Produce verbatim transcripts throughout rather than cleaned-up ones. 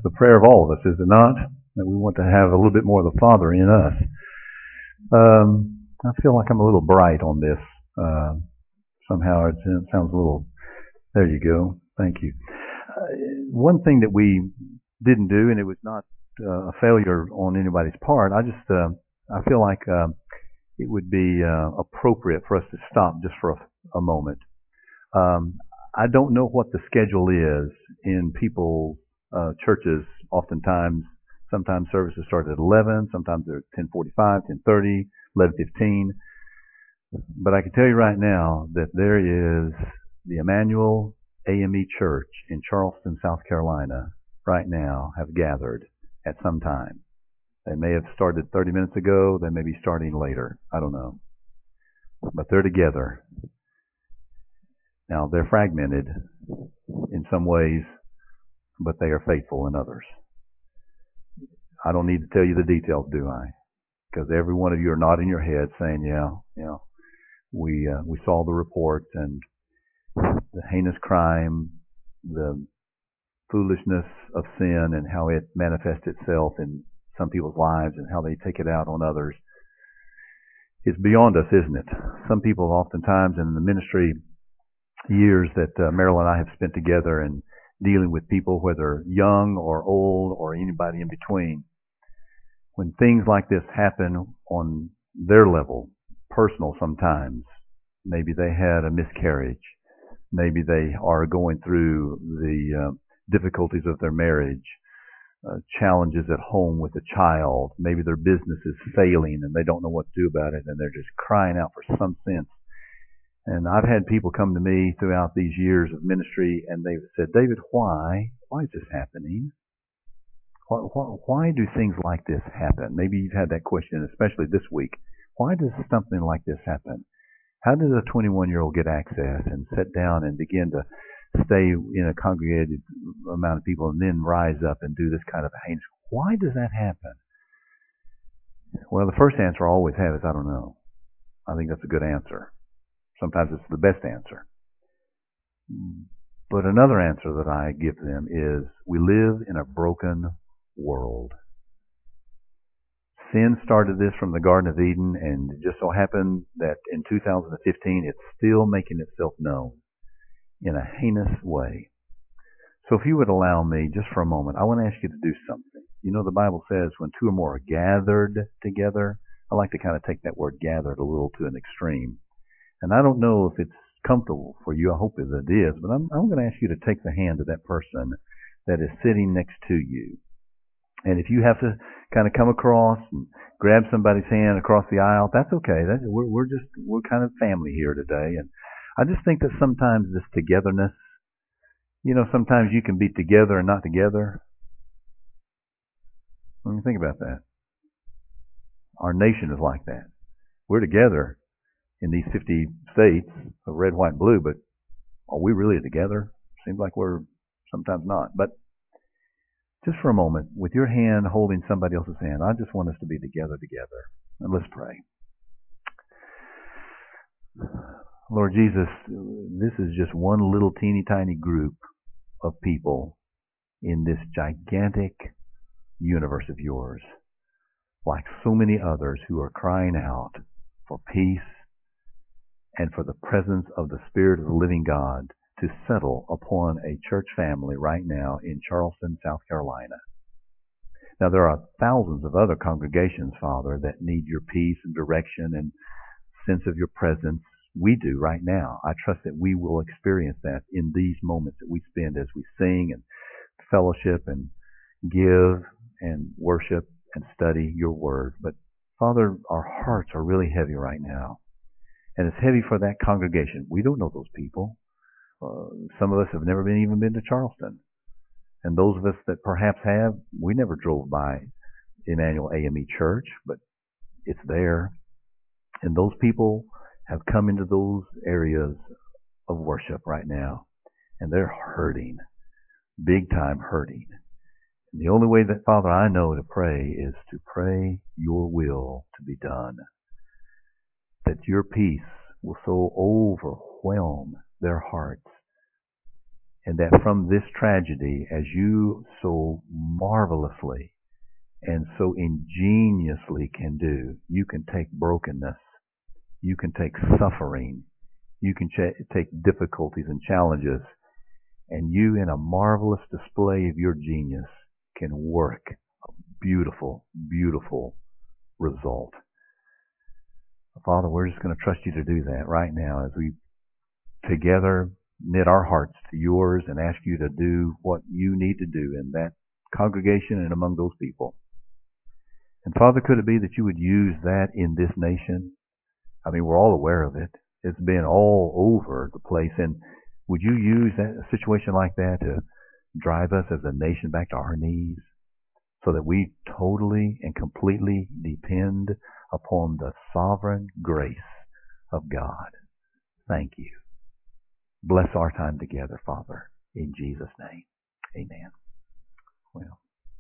the prayer of all of us, is it not? That we want to have a little bit more of the Father in us. Um, I feel like I'm a little bright on this. Uh, somehow it sounds a little... There you go. Thank you. Uh, one thing that we didn't do, and it was not uh, a failure on anybody's part, I just, uh, I feel like uh, it would be uh, appropriate for us to stop just for a, a moment. Um, I don't know what the schedule is in people's uh, churches. Oftentimes, sometimes services start at eleven, sometimes they're ten forty-five, ten thirty, eleven fifteen. But I can tell you right now that there is the Emmanuel A M E Church in Charleston, South Carolina, right now have gathered at some time. They may have started thirty minutes ago. They may be starting later. I don't know. But they're together. Now, they're fragmented in some ways, but they are faithful in others. I don't need to tell you the details, do I? Because every one of you are nodding your head saying, yeah, yeah, we, uh, we saw the reports and the heinous crime, the foolishness of sin and how it manifests itself in some people's lives and how they take it out on others. It's beyond us, isn't it? Some people oftentimes in the ministry years that uh, Marilyn and I have spent together and dealing with people, whether young or old or anybody in between, when things like this happen on their level, personal sometimes, maybe they had a miscarriage, maybe they are going through the uh, difficulties of their marriage, uh, challenges at home with a child, maybe their business is failing and they don't know what to do about it and they're just crying out for some sense. And I've had people come to me throughout these years of ministry and they've said, David, why? Why is this happening? Why, why, why do things like this happen? Maybe you've had that question, especially this week. Why does something like this happen? How does a twenty-one-year-old get access and sit down and begin to stay in a congregated amount of people and then rise up and do this kind of heinous? Why does that happen? Well, the first answer I always have is, I don't know. I think that's a good answer. Sometimes it's the best answer. But another answer that I give them is, we live in a broken world. Sin started this from the Garden of Eden, and it just so happened that in two thousand fifteen it's still making itself known in a heinous way. So if you would allow me just for a moment, I want to ask you to do something. You know, the Bible says when two or more are gathered together. I like to kind of take that word gathered a little to an extreme. And I don't know if it's comfortable for you. I hope that it is. But I'm, I'm going to ask you to take the hand of that person that is sitting next to you. And if you have to kind of come across and grab somebody's hand across the aisle, that's okay. That's, we're, we're just, we're kind of family here today. And I just think that sometimes this togetherness, you know, sometimes you can be together and not together. Let me think about that. Our nation is like that. We're together in these fifty states of red, white, and blue, but are we really together? Seems like we're sometimes not. But just for a moment, with your hand holding somebody else's hand, I just want us to be together together. And let's pray. Lord Jesus, this is just one little teeny tiny group of people in this gigantic universe of yours, like so many others who are crying out for peace and for the presence of the Spirit of the living God to settle upon a church family right now in Charleston, South Carolina. Now, there are thousands of other congregations, Father, that need your peace and direction and sense of your presence. We do right now. I trust that we will experience that in these moments that we spend as we sing and fellowship and give and worship and study your word. But, Father, our hearts are really heavy right now. And it's heavy for that congregation. We don't know those people. Uh, some of us have never been even been to Charleston. And those of us that perhaps have, we never drove by Emmanuel A M E Church, but it's there. And those people have come into those areas of worship right now. And they're hurting. Big time hurting. And the only way that, Father, I know to pray is to pray your will to be done. That your peace will so overwhelm their hearts. And that from this tragedy, as you so marvelously and so ingeniously can do. You can take brokenness. You can take suffering. You can ch- take difficulties and challenges. And you, in a marvelous display of your genius, can work a beautiful, beautiful result. Father, we're just going to trust you to do that right now as we together knit our hearts to yours and ask you to do what you need to do in that congregation and among those people. And Father, could it be that you would use that in this nation? I mean, we're all aware of it. It's been all over the place. And would you use that, a situation like that to drive us as a nation back to our knees so that we totally and completely depend upon the sovereign grace of God? Thank you. Bless our time together, Father, in Jesus' name. Amen. Well.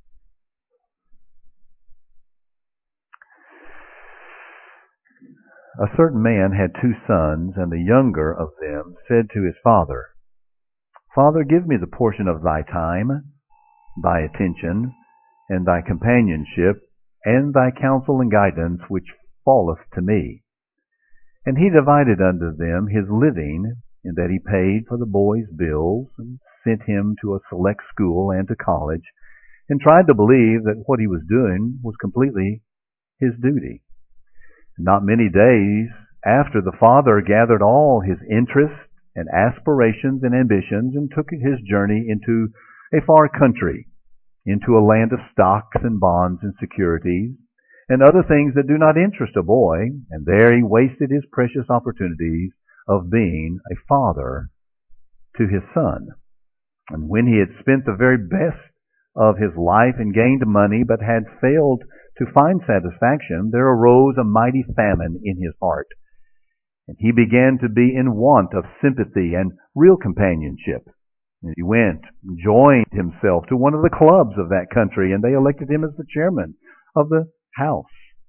A certain man had two sons, and the younger of them said to his father, Father, give me the portion of thy time, thy attention, and thy companionship, and thy counsel and guidance, which falleth to me. And he divided unto them his living, in that he paid for the boy's bills, and sent him to a select school and to college, and tried to believe that what he was doing was completely his duty. Not many days after, the father gathered all his interests and aspirations and ambitions and took his journey into a far country, into a land of stocks and bonds and securities and other things that do not interest a boy, and there he wasted his precious opportunities of being a father to his son. And when he had spent the very best of his life and gained money, but had failed to find satisfaction, there arose a mighty famine in his heart. And he began to be in want of sympathy and real companionship. And he went and joined himself to one of the clubs of that country, and they elected him as the chairman of the house.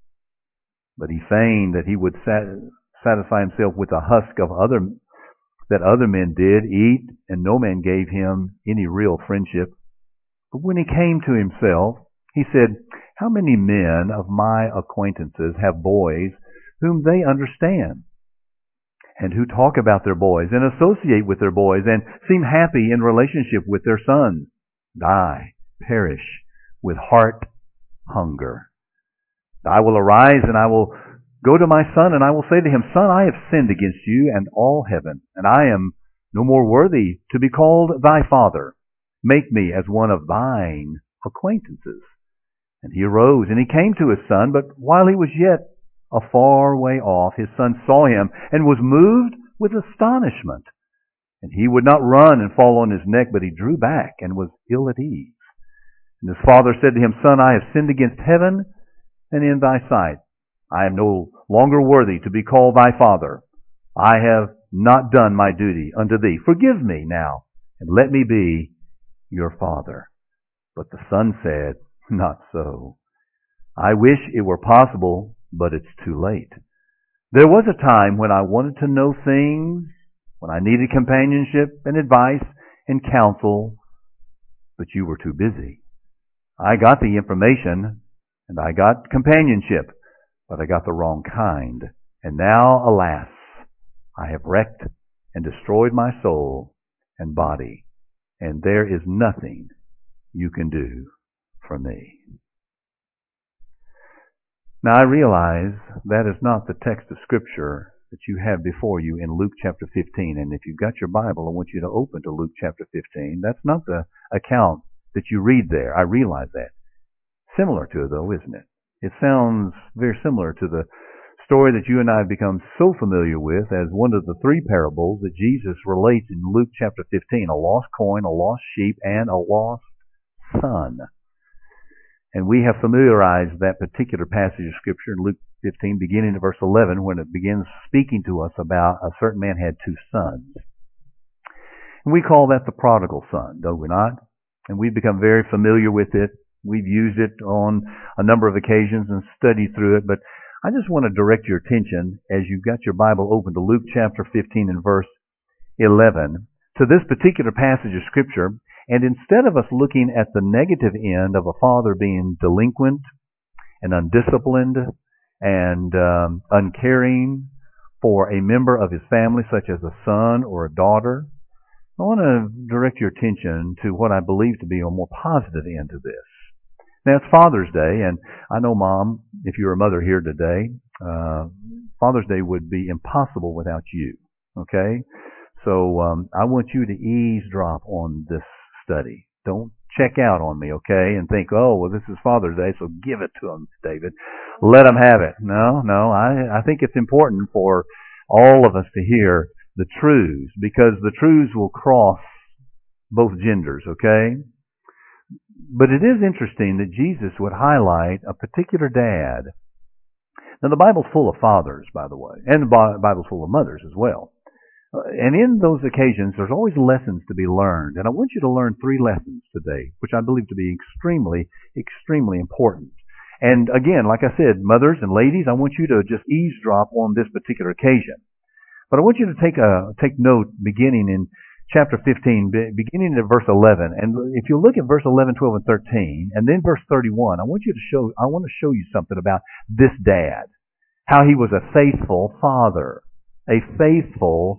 But he feigned that he would sat- satisfy himself with the husk of other that other men did eat, and no man gave him any real friendship. But when he came to himself, he said, How many men of my acquaintances have boys whom they understand, and who talk about their boys, and associate with their boys, and seem happy in relationship with their sons, die, perish with heart hunger. I will arise, and I will go to my son, and I will say to him, Son, I have sinned against you and all heaven, and I am no more worthy to be called thy father. Make me as one of thine acquaintances. And he arose, and he came to his son, but while he was yet a far way off, his son saw him, and was moved with astonishment. And he would not run and fall on his neck, but he drew back, and was ill at ease. And his father said to him, Son, I have sinned against heaven, and in thy sight. I am no longer worthy to be called thy father. I have not done my duty unto thee. Forgive me now, and let me be your father. But the son said, Not so. I wish it were possible, but it's too late. There was a time when I wanted to know things, when I needed companionship and advice and counsel, but you were too busy. I got the information, and I got companionship, but I got the wrong kind. And now, alas, I have wrecked and destroyed my soul and body, and there is nothing you can do for me. Now, I realize that is not the text of Scripture that you have before you in Luke chapter fifteen. And if you've got your Bible, I want you to open to Luke chapter fifteen. That's not the account that you read there. I realize that. Similar to it, though, isn't it? It sounds very similar to the story that you and I have become so familiar with as one of the three parables that Jesus relates in Luke chapter fifteen, a lost coin, a lost sheep, and a lost son. And we have familiarized that particular passage of Scripture in Luke fifteen, beginning at verse eleven, when it begins speaking to us about a certain man had two sons. And we call that the prodigal son, don't we not? And we've become very familiar with it. We've used it on a number of occasions and studied through it, but I just want to direct your attention, as you've got your Bible open, to Luke chapter fifteen and verse eleven, to this particular passage of Scripture, And instead of us looking at the negative end of a father being delinquent and undisciplined and um, uncaring for a member of his family, such as a son or a daughter, I want to direct your attention to what I believe to be a more positive end to this. Now, it's Father's Day, and I know, Mom, if you're a mother here today, uh, Father's Day would be impossible without you, okay? So um, I want you to eavesdrop on this study. Don't check out on me, okay, and think, oh, well, this is Father's Day, so give it to him, David. Let him have it. No, no, I, I think it's important for all of us to hear the truths, because the truths will cross both genders, okay? But it is interesting that Jesus would highlight a particular dad. Now, the Bible's full of fathers, by the way, and the Bible's full of mothers as well. Uh, and in those occasions, there's always lessons to be learned. And I want you to learn three lessons today, which I believe to be extremely, extremely important. And again, like I said, mothers and ladies, I want you to just eavesdrop on this particular occasion. But I want you to take a take note beginning in chapter fifteen, beginning at verse eleven. And if you look at verse eleven, twelve, and thirteen, and then verse thirty-one, I want you to show, I want to show you something about this dad. How he was a faithful father. A faithful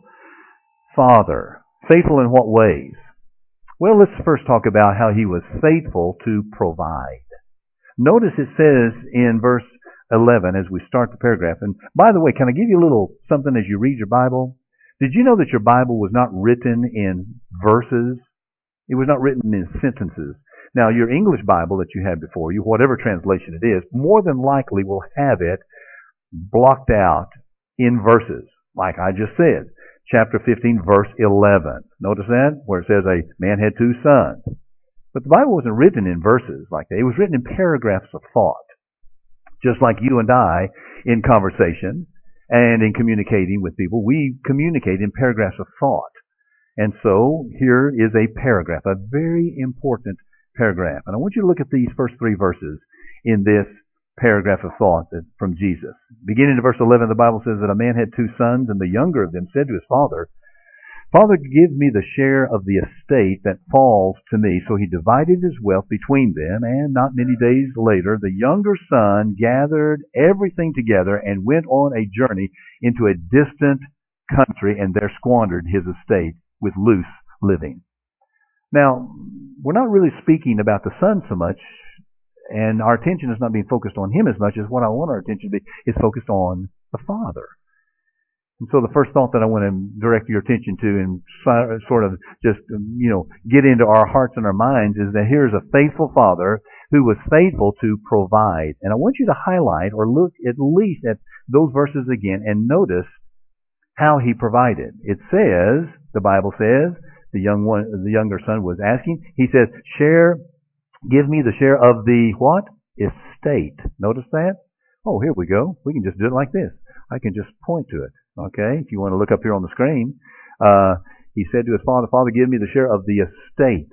father. Faithful in what ways? Well, let's first talk about how he was faithful to provide. Notice it says in verse eleven as we start the paragraph. And by the way, can I give you a little something as you read your Bible? Did you know that your Bible was not written in verses? It was not written in sentences. Now, your English Bible that you had before you, whatever translation it is, more than likely will have it blocked out in verses, like I just said. Chapter fifteen, verse eleven. Notice that? Where it says a man had two sons. But the Bible wasn't written in verses like that. It was written in paragraphs of thought. Just like you and I in conversation and in communicating with people, we communicate in paragraphs of thought. And so here is a paragraph, a very important paragraph. And I want you to look at these first three verses in this paragraph of thought from Jesus. Beginning in verse eleven, the Bible says that a man had two sons, and the younger of them said to his father, Father, give me the share of the estate that falls to me. So he divided his wealth between them, and not many days later, the younger son gathered everything together and went on a journey into a distant country, and there squandered his estate with loose living. Now, we're not really speaking about the son so much, and our attention is not being focused on him as much as what I want our attention to be is focused on the father. And so the first thought that I want to direct your attention to and sort of just, you know, get into our hearts and our minds is that here's a faithful father who was faithful to provide. And I want you to highlight or look at least at those verses again and notice how he provided. It says, the Bible says, the young one, the younger son was asking, he says, share, give me the share of the what? Estate. Notice that? Oh, here we go. We can just do it like this. I can just point to it. Okay, if you want to look up here on the screen, uh, he said to his father, Father, give me the share of the estate.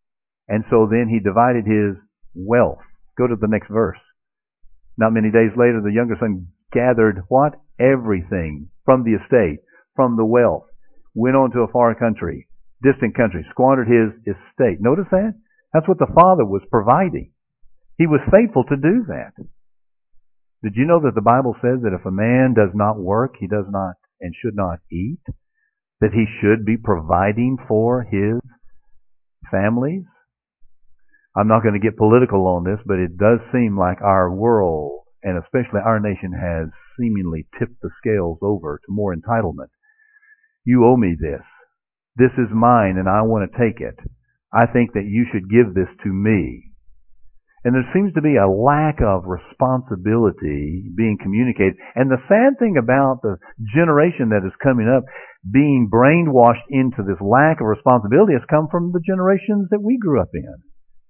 And so then he divided his wealth. Go to the next verse. Not many days later, the younger son gathered what? Everything from the estate, from the wealth, went on to a far country, distant country, squandered his estate. Notice that? That's what the father was providing. He was faithful to do that. Did you know that the Bible says that if a man does not work, he does not and should not eat? That he should be providing for his families? I'm not going to get political on this, but it does seem like our world, and especially our nation, has seemingly tipped the scales over to more entitlement. You owe me this. This is mine, and I want to take it. I think that you should give this to me. And there seems to be a lack of responsibility being communicated. And the sad thing about the generation that is coming up being brainwashed into this lack of responsibility has come from the generations that we grew up in.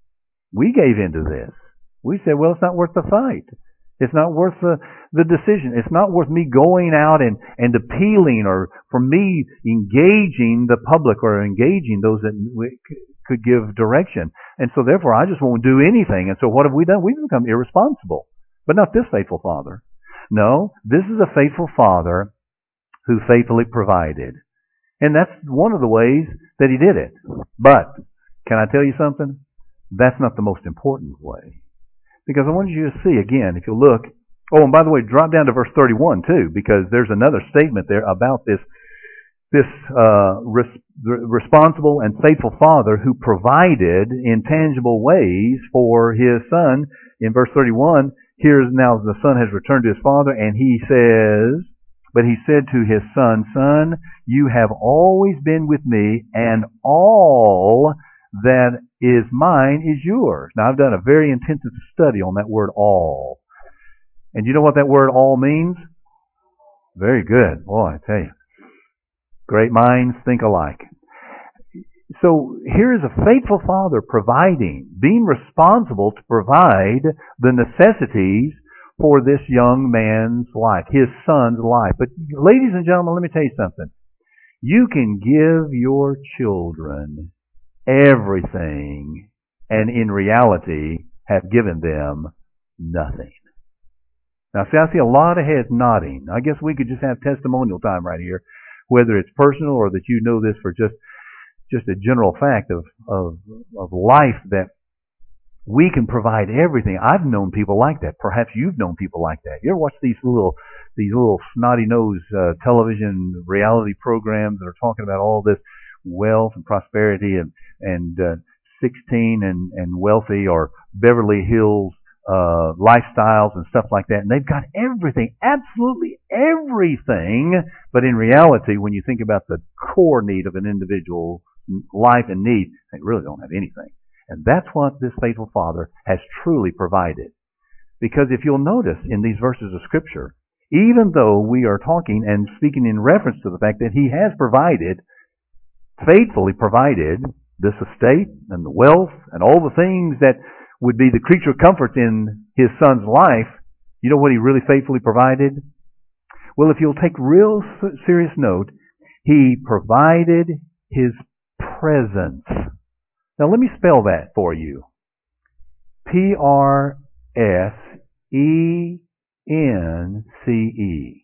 We gave into this. We said, well, it's not worth the fight. It's not worth the, the decision. It's not worth me going out and, and appealing or for me engaging the public or engaging those that could give direction. And so therefore I just won't do anything. And so what have we done? We've become irresponsible. But not this faithful father. No, this is a faithful father who faithfully provided. And that's one of the ways that he did it. But Can I tell you something? That's not the most important way. Because I want you to see, again, if you look, oh, and by the way, drop down to verse thirty-one too, because there's another statement there about this this uh, res- responsible and faithful father who provided in tangible ways for his son. In verse thirty-one, here's now the son has returned to his father, and he says, but he said to his son, Son, you have always been with me, and all that is mine is yours. Now, I've done a very intensive study on that word all. And you know what that word all means? Very good. Boy, I tell you. Great minds think alike. So here is a faithful father providing, being responsible to provide the necessities for this young man's life, his son's life. But ladies and gentlemen, let me tell you something. You can give your children everything and in reality have given them nothing. Now see, I see a lot of heads nodding. I guess we could just have testimonial time right here, whether it's personal or that you know this for just just a general fact of, of, of life, that we can provide everything. I've known people like that. Perhaps you've known people like that. You ever watch these little, these little snotty-nosed uh, television reality programs that are talking about all this wealth and prosperity and, and uh, sixteen and, and wealthy, or Beverly Hills uh, lifestyles and stuff like that. And they've got everything, absolutely everything. But in reality, when you think about the core need of an individual life and need, they really don't have anything. And that's what this faithful father has truly provided. Because if you'll notice in these verses of Scripture, even though we are talking and speaking in reference to the fact that he has provided, faithfully provided, this estate and the wealth and all the things that would be the creature comforts in his son's life, you know what he really faithfully provided? Well, if you'll take real serious note, he provided his presence. Now let me spell that for you. P R S E N C E.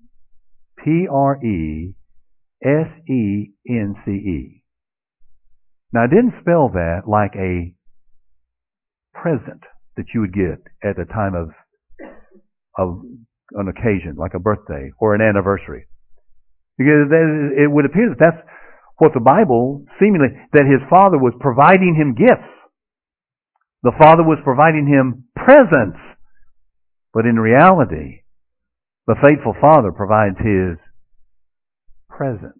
P R E S E N C E. Now I didn't spell that like a present that you would get at a time of, of an occasion, like a birthday or an anniversary. Because it would appear that that's what the Bible, seemingly, that his father was providing him gifts. The father was providing him presents. But in reality, the faithful father provides his presence.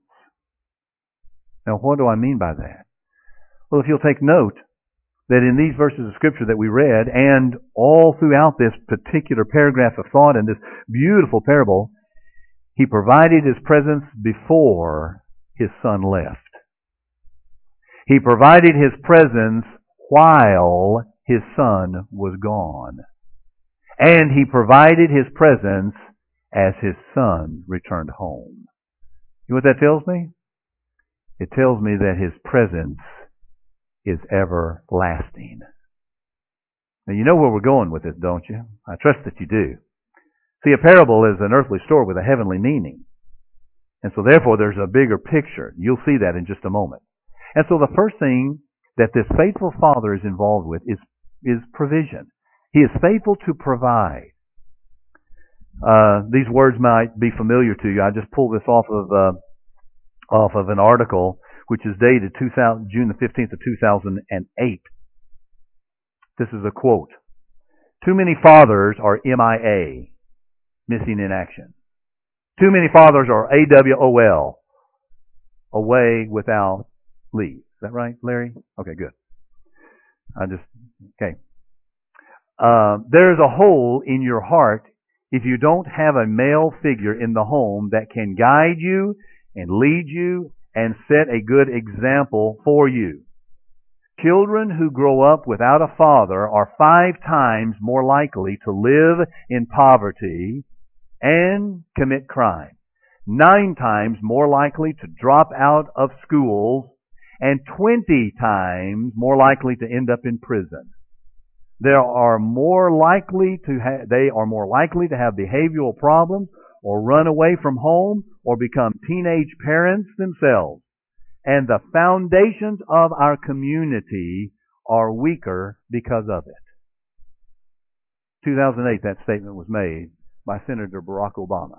Now, what do I mean by that? Well, if you'll take note that in these verses of Scripture that we read, and all throughout this particular paragraph of thought in this beautiful parable, he provided his presence before his son left. He provided his presence while his son was gone. And he provided his presence as his son returned home. You know what that tells me? It tells me that his presence is everlasting. Now you know where we're going with this, don't you? I trust that you do. See, a parable is an earthly story with a heavenly meaning. And so therefore there's a bigger picture. You'll see that in just a moment. And so the first thing that this faithful father is involved with is, is provision. He is faithful to provide. Uh, these words might be familiar to you. I just pulled this off of, uh, off of an article which is dated two thousand, June the fifteenth of two thousand eight. This is a quote. Too many fathers are M I A, missing in action. Too many fathers are A W O L, away without leave. Is that right, Larry? Okay, good. I just, okay. Uh, there's a hole in your heart if you don't have a male figure in the home that can guide you and lead you and set a good example for you. Children who grow up without a father are five times more likely to live in poverty and commit crime, nine times more likely to drop out of schools, and twenty times more likely to end up in prison. They are more likely to ha- they are more likely to have behavioral problems or run away from home or become teenage parents themselves. And the foundations of our community are weaker because of it. two thousand eight, that statement was made by Senator Barack Obama.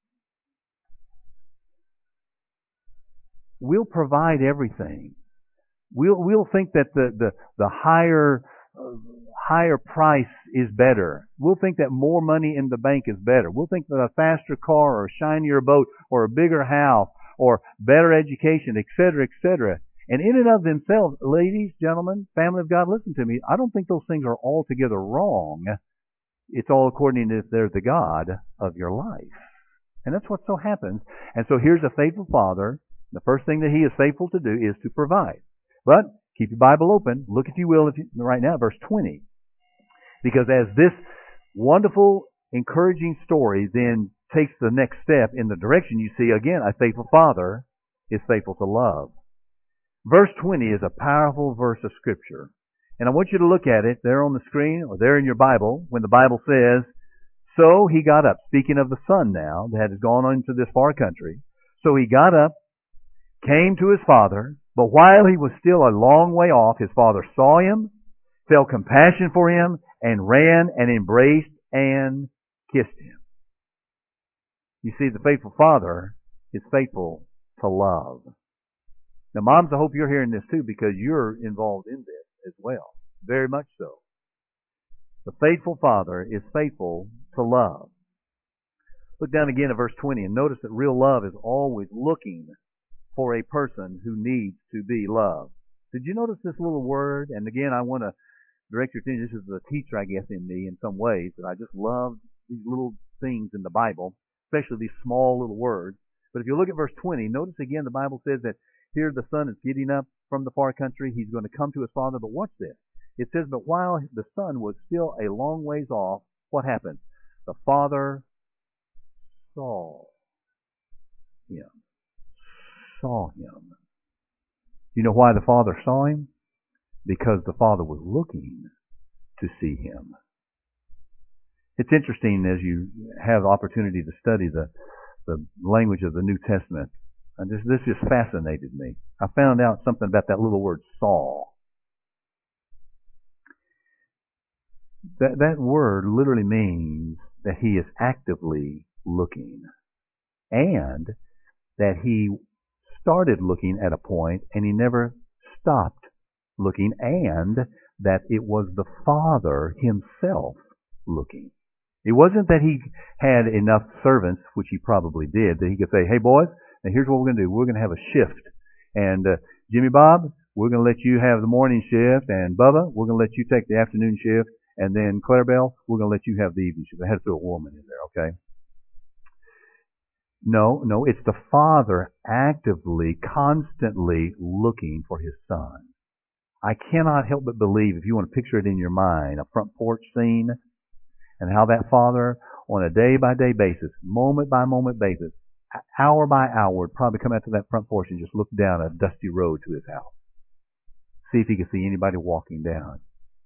We'll provide everything. We'll we'll think that the the the higher uh, higher price is better. We'll think that more money in the bank is better. We'll think that a faster car or a shinier boat or a bigger house or better education, et cetera, et cetera. And in and of themselves, ladies, gentlemen, family of God, listen to me. I don't think those things are altogether wrong. It's all according to if they're the God of your life. And that's what so happens. And so here's a faithful father. The first thing that he is faithful to do is to provide. But keep your Bible open. Look, if you will, if you, right now, verse twenty. Because as this wonderful, encouraging story then takes the next step in the direction, you see, again, a faithful father is faithful to love. Verse twenty is a powerful verse of Scripture. And I want you to look at it there on the screen or there in your Bible when the Bible says, so he got up. Speaking of the son now that has gone into this far country. So he got up, came to his father, but while he was still a long way off, his father saw him, felt compassion for him, and ran and embraced and kissed him. You see, the faithful father is faithful to love. Now, moms, I hope you're hearing this too because you're involved in this as well. Very much so. The faithful father is faithful to love. Look down again at verse twenty and notice that real love is always looking for a person who needs to be loved. Did you notice this little word? And again, I want to direct your attention. This is the teacher, I guess, in me in some ways, that I just love these little things in the Bible, especially these small little words. But if you look at verse twenty, notice again the Bible says that here the son is getting up from the far country. He's going to come to his father. But watch this. It says, but while the son was still a long ways off, what happened? The father saw him. Saw him. You know why the father saw him? Because the father was looking to see him. It's interesting as you have the opportunity to study the, the language of the New Testament. And this, this just fascinated me. I found out something about that little word saw. That, that word literally means that he is actively looking. And that he started looking at a point and he never stopped looking. And that it was the Father himself looking. It wasn't that he had enough servants, which he probably did, that he could say, hey boys, now here's what we're going to do. We're going to have a shift. And uh, Jimmy Bob, we're going to let you have the morning shift. And Bubba, we're going to let you take the afternoon shift. And then Clarabelle, we're going to let you have the evening shift. I had to throw a woman in there, okay? No, no, it's the Father actively, constantly looking for his Son. I cannot help but believe, if you want to picture it in your mind, a front porch scene, and how that Father, on a day-by-day basis, moment-by-moment basis, hour by hour, would probably come out to that front porch and just look down a dusty road to his house. See if he could see anybody walking down.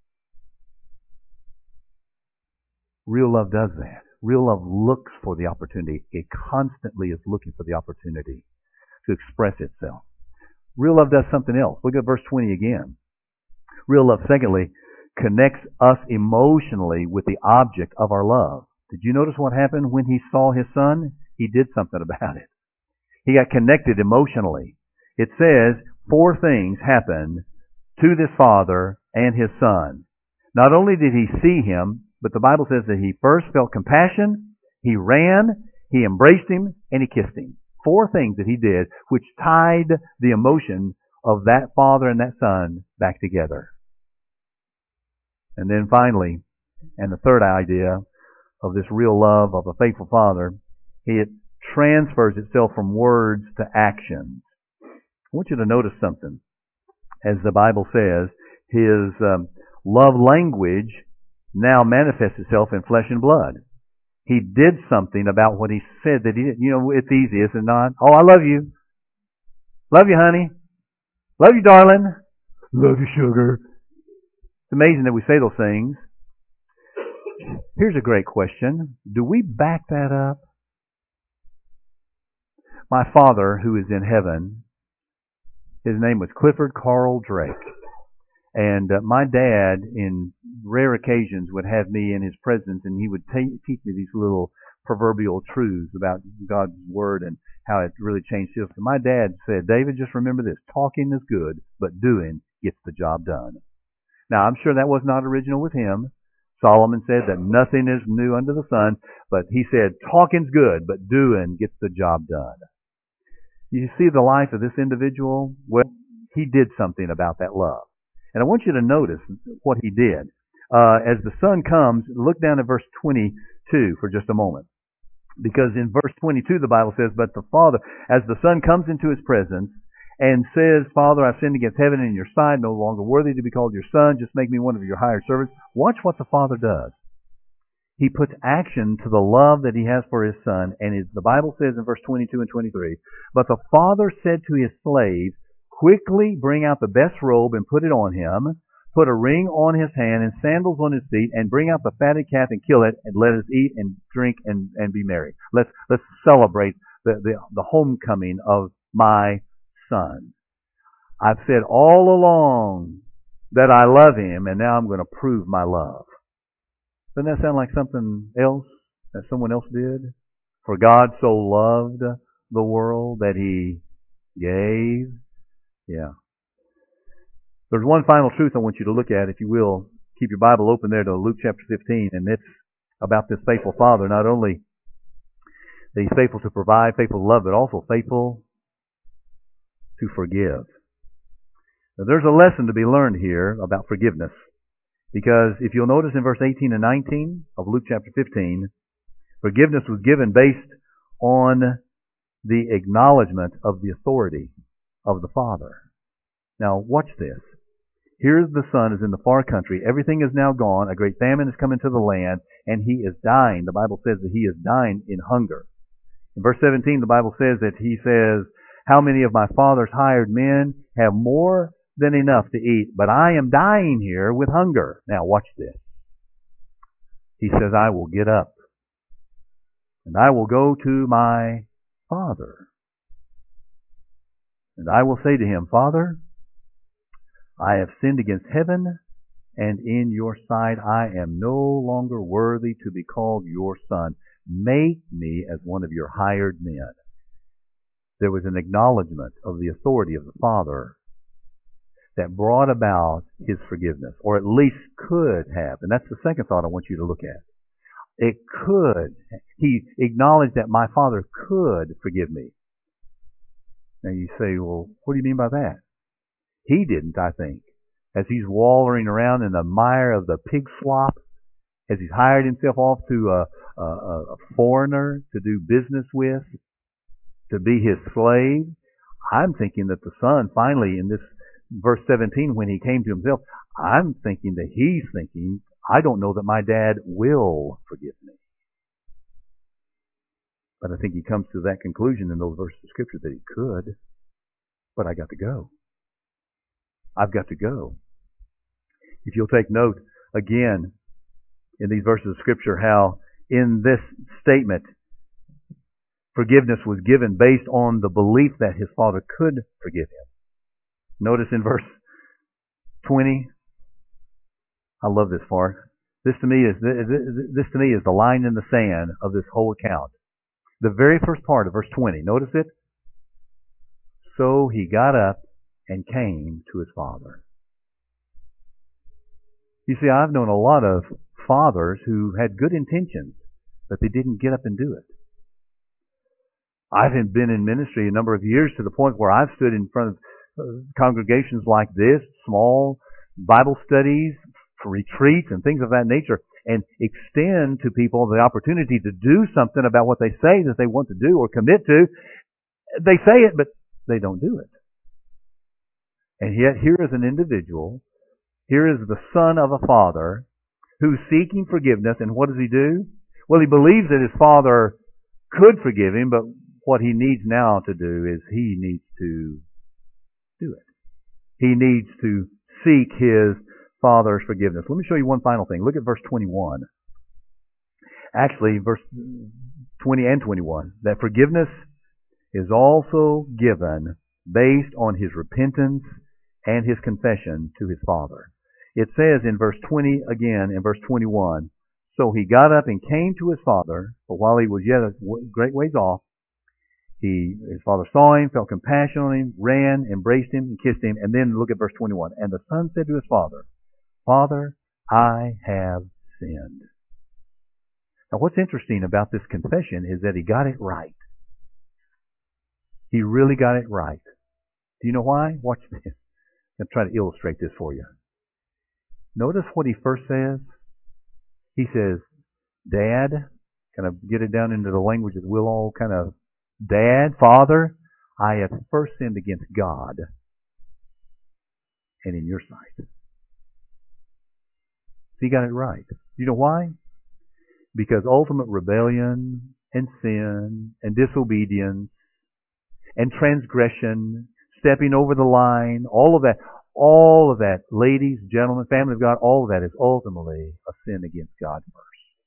Real love does that. Real love looks for the opportunity. It constantly is looking for the opportunity to express itself. Real love does something else. Look at verse twenty again. Real love, secondly, connects us emotionally with the object of our love. Did you notice what happened when he saw his son? He did something about it. He got connected emotionally. It says four things happened to this father and his son. Not only did he see him, but the Bible says that he first felt compassion, he ran, he embraced him, and he kissed him. Four things that he did which tied the emotion of that father and that son back together. And then finally, and the third idea of this real love of a faithful father, it transfers itself from words to actions. I want you to notice something. As the Bible says, his um, love language now manifests itself in flesh and blood. He did something about what he said that he did. You know, it's easy, is it not? Oh, I love you. Love you, honey. Love you, darling. Love you, sugar. It's amazing that we say those things. Here's a great question. Do we back that up? My Father who is in heaven His name was Clifford Carl Drake. And uh, my dad, in rare occasions, would have me in his presence, and he would ta- teach me these little proverbial truths about God's Word and how it really changed his life. My dad said, David, just remember this, talking is good, but doing gets the job done. Now, I'm sure that was not original with him. Solomon said that nothing is new under the sun, but he said, talking's good, but doing gets the job done. You see the life of this individual? Well, he did something about that love. And I want you to notice what he did. Uh, as the son comes, look down at verse twenty-two for just a moment. Because in verse twenty-two, the Bible says, but the father, as the son comes into his presence and says, Father, I've sinned against heaven and in your sight, no longer worthy to be called your son, just make me one of your hired servants. Watch what the father does. He puts action to the love that he has for his son, and his, the Bible says in verse twenty-two and twenty-three, but the father said to his slaves, quickly bring out the best robe and put it on him, put a ring on his hand and sandals on his feet, and bring out the fatted calf and kill it, and let us eat and drink and, and be merry. Let's let's celebrate the, the, the homecoming of my son. I've said all along that I love him, and now I'm going to prove my love. Doesn't that sound like something else that someone else did? For God so loved the world that he gave. Yeah. There's one final truth I want you to look at, if you will. Keep your Bible open there to Luke chapter fifteen, and it's about this faithful father. Not only that he's faithful to provide, faithful to love, but also faithful to forgive. Now, there's a lesson to be learned here about forgiveness. Because if you'll notice in verse eighteen and nineteen of Luke chapter fifteen, forgiveness was given based on the acknowledgement of the authority of the Father. Now, watch this. Here's the son is in the far country. Everything is now gone. A great famine has come into the land, and he is dying. The Bible says that he is dying in hunger. In verse seventeen, the Bible says that he says, how many of my father's hired men have more than enough to eat, but I am dying here with hunger. Now, watch this. He says, I will get up, and I will go to my father. And I will say to him, Father, I have sinned against heaven, and in your sight I am no longer worthy to be called your son. Make me as one of your hired men. There was an acknowledgement of the authority of the Father that brought about his forgiveness, or at least could have. And that's the second thought I want you to look at. It could. He acknowledged that my Father could forgive me. Now you say, well, what do you mean by that? He didn't, I think. As he's wallowing around in the mire of the pig slop, as he's hired himself off to a, a, a foreigner to do business with, to be his slave, I'm thinking that the son finally, in this verse seventeen, when he came to himself, I'm thinking that he's thinking, I don't know that my dad will forgive me. But I think he comes to that conclusion in those verses of Scripture that he could, but I got to go. I've got to go. If you'll take note again in these verses of Scripture how in this statement forgiveness was given based on the belief that his father could forgive him. Notice in verse twenty, I love this part. This to me is this to me is the line in the sand of this whole account. The very first part of verse twenty. Notice it. So he got up and came to his father. You see, I've known a lot of fathers who had good intentions, but they didn't get up and do it. I've been in ministry a number of years to the point where I've stood in front of congregations like this, small Bible studies, retreats, and things of that nature, and extend to people the opportunity to do something about what they say that they want to do or commit to. They say it, but they don't do it. And yet here is an individual, here is the son of a father who's seeking forgiveness, and what does he do? Well, he believes that his father could forgive him, but what he needs now to do is he needs to do it. He needs to seek his father's forgiveness. Let me show you one final thing. Look at verse twenty-one. Actually, verse twenty and twenty-one. That forgiveness is also given based on his repentance and his confession to his father. It says in verse twenty again, in verse twenty-one, so he got up and came to his father, but while he was yet a great ways off, he, his father saw him, felt compassion on him, ran, embraced him, and kissed him. And then look at verse twenty-one. And the son said to his father, Father, I have sinned. Now what's interesting about this confession is that he got it right. He really got it right. Do you know why? Watch this. I'm going to try to illustrate this for you. Notice what he first says. He says, Dad, kind of get it down into the language that we'll all kind of, Dad, Father, I have first sinned against God and in your sight. So he got it right. You know why? Because ultimate rebellion and sin and disobedience and transgression, stepping over the line, all of that, all of that, ladies, gentlemen, family of God, all of that is ultimately a sin against God first.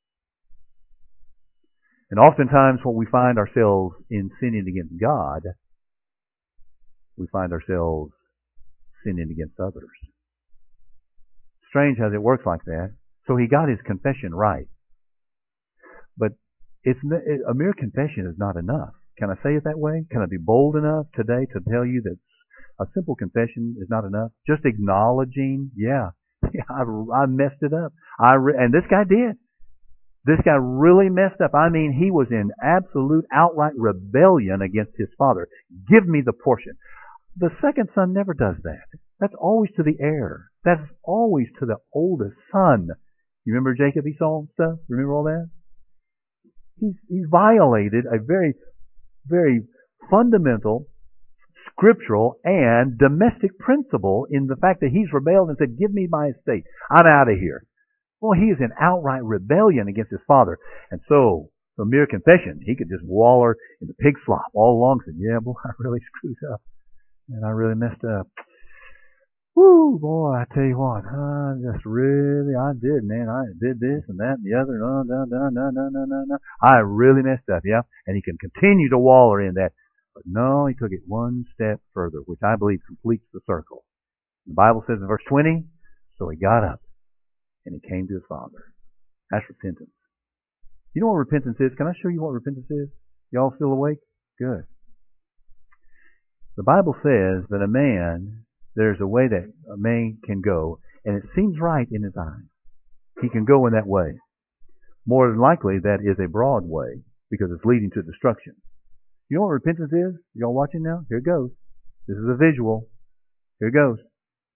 And oftentimes when we find ourselves in sinning against God, we find ourselves sinning against others. Strange how it works like that. So he got his confession right. But it's a mere confession is not enough. Can I say it that way? Can I be bold enough today to tell you that a simple confession is not enough? Just acknowledging, yeah, yeah I, I messed it up. I re- and this guy did. This guy really messed up. I mean, he was in absolute, outright rebellion against his father. Give me the portion. The second son never does that. That's always to the heir. That's always to the oldest son. You remember Jacob, Esau and stuff? Remember all that? He's, he's violated a very, very fundamental, scriptural, and domestic principle in the fact that he's rebelled and said, give me my estate. I'm out of here. Well, he is in outright rebellion against his father. And so, the mere confession, he could just waller in the pig slop all along and say, yeah, boy, I really screwed up. And I really messed up. Woo, boy, I tell you what, I just really, I did, man. I did this and that and the other. No, no, no, no, no, no, no, no. I really messed up, yeah. And he can continue to waller in that. But no, he took it one step further, which I believe completes the circle. The Bible says in verse twenty, so he got up and he came to his father. That's repentance. You know what repentance is? Can I show you what repentance is? Y'all still awake? Good. The Bible says that a man, there's a way that a man can go, and it seems right in his eyes. He can go in that way. More than likely, that is a broad way, because it's leading to destruction. You know what repentance is? Y'all watching now? Here it goes. This is a visual. Here it goes.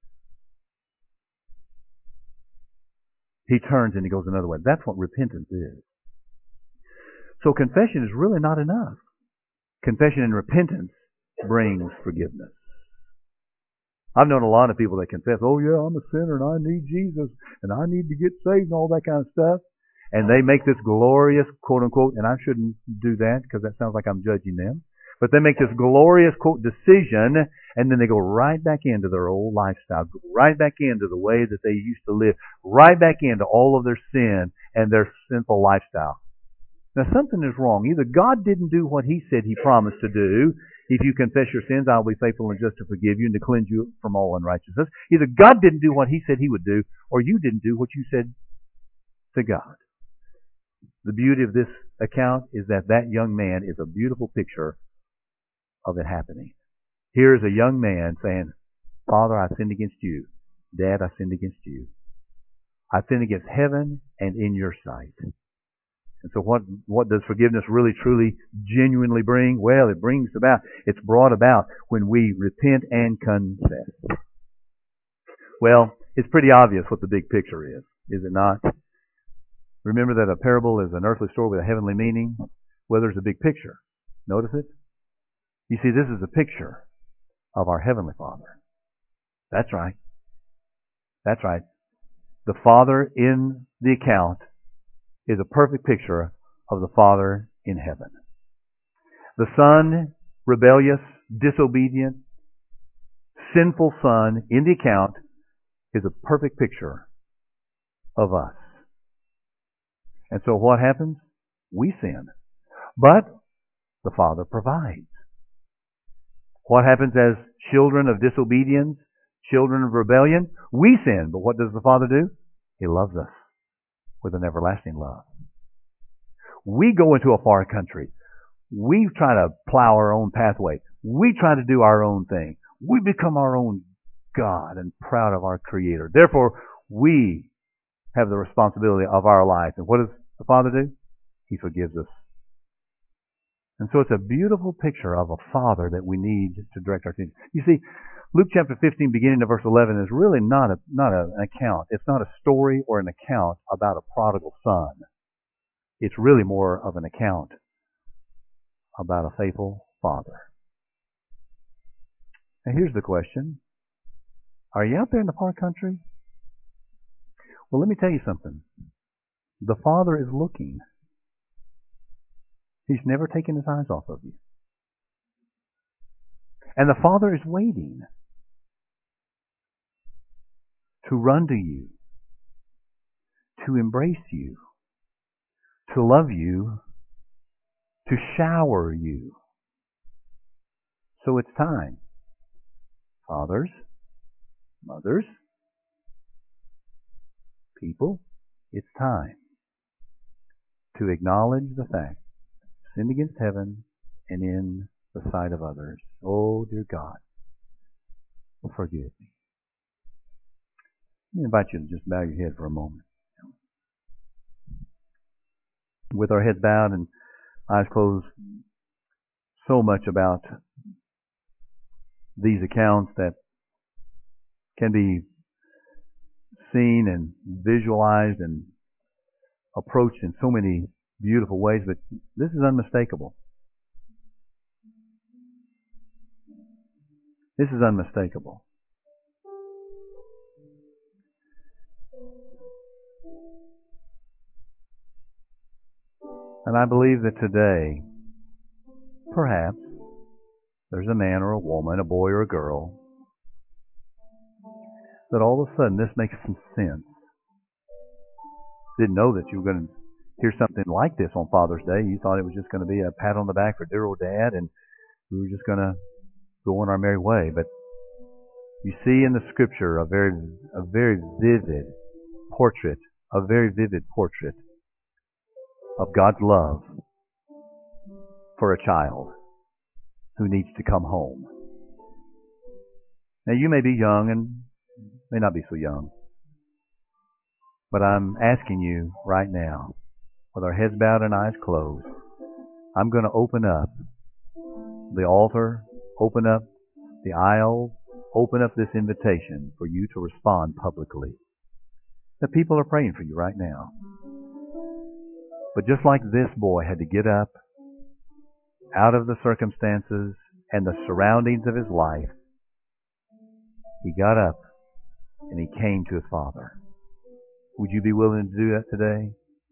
He turns and he goes another way. That's what repentance is. So confession is really not enough. Confession and repentance brings forgiveness. I've known a lot of people that confess, oh yeah, I'm a sinner and I need Jesus and I need to get saved and all that kind of stuff. And they make this glorious, quote unquote, and I shouldn't do that because that sounds like I'm judging them. But they make this glorious, quote, decision, and then they go right back into their old lifestyle, go right back into the way that they used to live, right back into all of their sin and their sinful lifestyle. Now something is wrong. Either God didn't do what He said He promised to do. If you confess your sins, I will be faithful and just to forgive you and to cleanse you from all unrighteousness. Either God didn't do what He said He would do, or you didn't do what you said to God. The beauty of this account is that that young man is a beautiful picture of it happening. Here is a young man saying, Father, I sinned against you. Dad, I sinned against you. I sinned against heaven and in your sight. And so what, what does forgiveness really, truly, genuinely bring? Well, it brings about, it's brought about when we repent and confess. Well, it's pretty obvious what the big picture is, is it not? Remember that a parable is an earthly story with a heavenly meaning? Well, there's a big picture. Notice it? You see, this is a picture of our Heavenly Father. That's right. That's right. The Father in the account is a perfect picture of the Father in heaven. The Son, rebellious, disobedient, sinful Son in the account is a perfect picture of us. And so what happens? We sin. But the Father provides. What happens as children of disobedience, children of rebellion. We sin, but what does the Father do? He loves us with an everlasting love. We go into a far country. We try to plow our own pathway. We try to do our own thing. We become our own God and proud of our Creator. Therefore, we have the responsibility of our life. And what does the Father do? He forgives us. And so it's a beautiful picture of a Father that we need to direct our attention. You see, Luke chapter fifteen, beginning of verse eleven, is really not a not a, an account. It's not a story or an account about a prodigal son. It's really more of an account about a faithful Father. And here's the question. Are you out there in the far country? Well, let me tell you something. The Father is looking. He's never taken his eyes off of you. And the Father is waiting to run to you, to embrace you, to love you, to shower you. So it's time. Fathers, mothers, people, it's time to acknowledge the fact sinned against heaven and in the sight of others. Oh, dear God, forgive me. Let me invite you to just bow your head for a moment. With our heads bowed and eyes closed, so much about these accounts that can be seen and visualized and approached in so many beautiful ways, but this is unmistakable. This is unmistakable. And I believe that today, perhaps, there's a man or a woman, a boy or a girl, that all of a sudden this makes some sense. Didn't know that you were going to hear something like this on Father's Day. You thought it was just going to be a pat on the back for dear old Dad, and we were just going to go on our merry way. But you see in the Scripture a very, a very vivid portrait, a very vivid portrait of God's love for a child who needs to come home. Now, you may be young and may not be so young, but I'm asking you right now, with our heads bowed and eyes closed, I'm going to open up the altar, open up the aisles, open up this invitation for you to respond publicly. The people are praying for you right now. But just like this boy had to get up out of the circumstances and the surroundings of his life, he got up and he came to his Father. Would you be willing to do that today?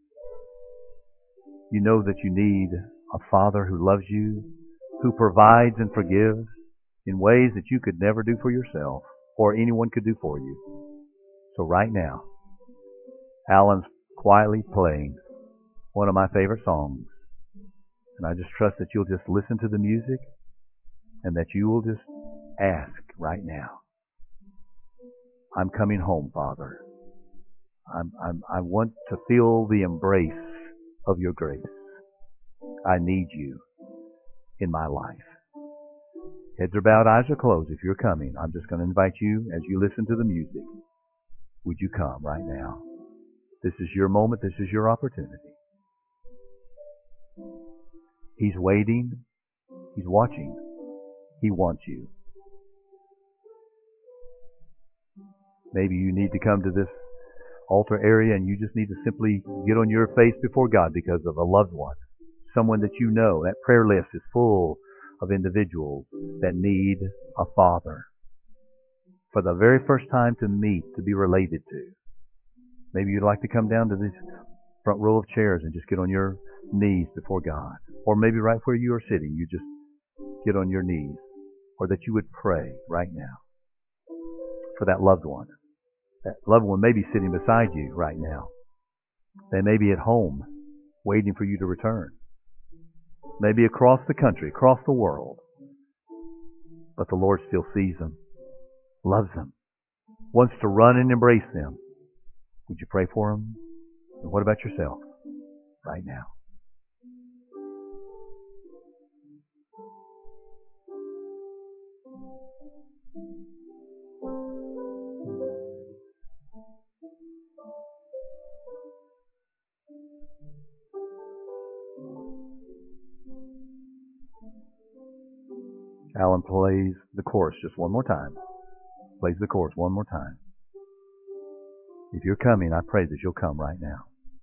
You know that you need a Father who loves you, who provides and forgives in ways that you could never do for yourself or anyone could do for you. So right now, Alan's quietly playing one of my favorite songs. And I just trust that you'll just listen to the music and that you will just ask right now, I'm coming home, Father. I'm, I'm, I want to feel the embrace of your grace. I need you in my life. Heads are bowed, eyes are closed. If you're coming, I'm just going to invite you as you listen to the music. Would you come right now? This is your moment. This is your opportunity. He's waiting. He's watching. He wants you. Maybe you need to come to this altar area and you just need to simply get on your face before God because of a loved one, someone that you know. That prayer list is full of individuals that need a father for the very first time to meet, to be related to. Maybe you'd like to come down to this front row of chairs and just get on your knees before God. Or maybe right where you are sitting, you just get on your knees. Or that you would pray right now for that loved one. That loved one may be sitting beside you right now. They may be at home waiting for you to return. Maybe across the country, across the world. But the Lord still sees them, loves them, wants to run and embrace them. Would you pray for them? And what about yourself right now? Alan plays the chorus just one more time. Plays the chorus one more time. If you're coming, I pray that you'll come right now.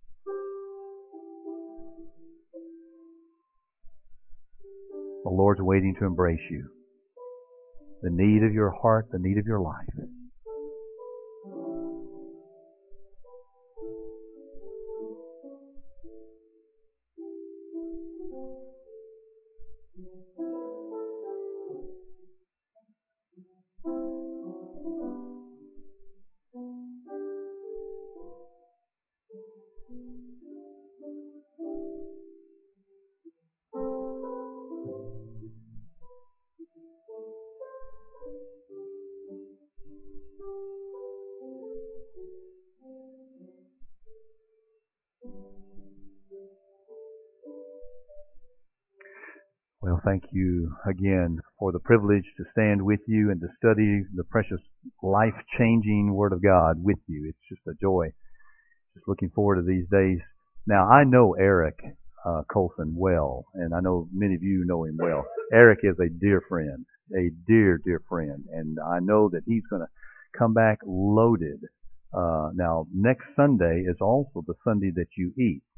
The Lord's waiting to embrace you. The need of your heart, the need of your life. Well, thank you again for the privilege to stand with you and to study the precious, life-changing Word of God with you. It's just a joy. Just looking forward to these days. Now, I know Eric uh, Colson well, and I know many of you know him well. Eric is a dear friend, a dear, dear friend, and I know that he's going to come back loaded. Uh, now, next Sunday is also the Sunday that you eat.